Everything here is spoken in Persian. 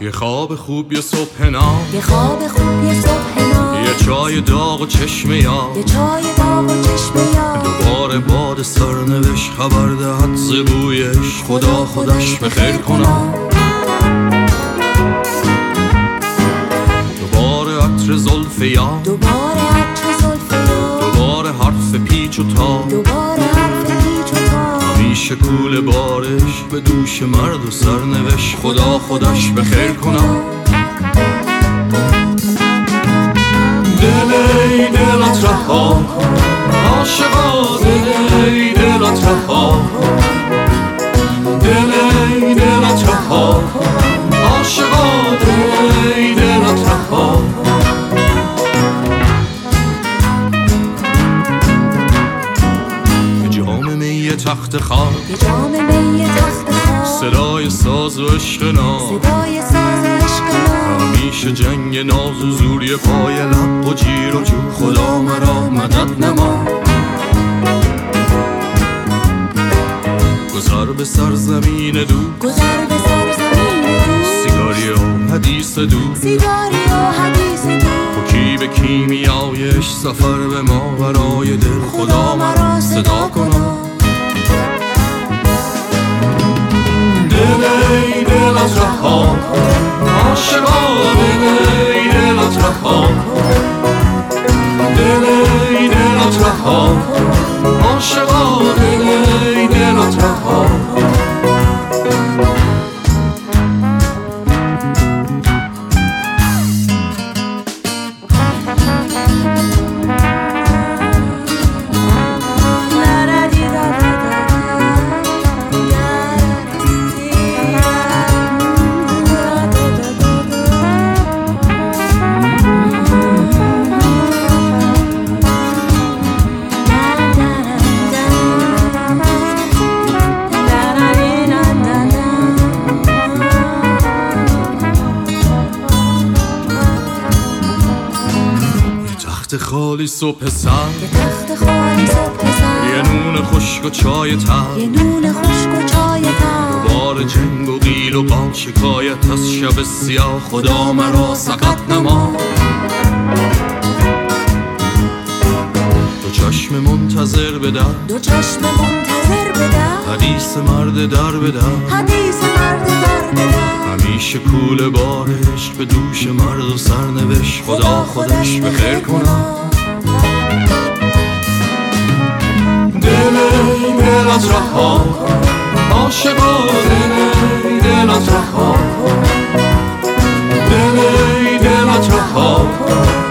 یه خواب خوب یه صبح نام، یه خواب خوب یه صبح نام، یه چای داغ و چشم یار، یه چای داغ و چشم یار، دوباره باد سرنوشت خبر دهد ز بویش، خدا خودش به خیر کنم. دوباره عطر زلف یار، دوباره عطر زلف یار، دوباره حرف پیچ و تاب، دوباره حرف پیچ و تاب، همیشه کوله بارش به دوش مرد و سرنوشت، خدا خودش به خیر کنم. دلی دلت رها کن عاشقا، دلی دلت رها کن، دلی دلت رها کن عاشقا، دلی دلت رها کن. یه جام می تخت خواب، یه جام می تخت خواب، صدای ساز و عشق ناز، صدای ساز و عشق ناز، همیشه جنگ ناز و زوری پای لب و جیر و جو، خدا مرا مدد نما. گذر به سرزمین دو، گذر به سرزمین دو، سیگاری و حدیث دو، سیگاری و حدیث دو، حکی به کیمیایش، سفر به ماورای دل، خدا مرا صدا کنم. دلی دلت رها کن عاشقا، دلی دلت رها کن، دلی دلت رها کن عاشقا، دلی دلت رها کن. تخت خالی صبح سر، یه تخت خالی صبح سر، یه نون خشک و چای تر، یه نون خشک و چای تر، دوباره جنگ و قیل و قال، شکایت از شب سیاه، خدا مرا سقط نما. دو چشم منتظر به در، دو چشم منتظر به در، حدیث مرد در به در، حدیث مرد در به در، همیشه کوله بارش به دوش مرد و سرنوشت، خدا خودش به خیر کنم. دلی دلت رها کن عاشقا، دلی دلت رها کن، دلی دلت رها کن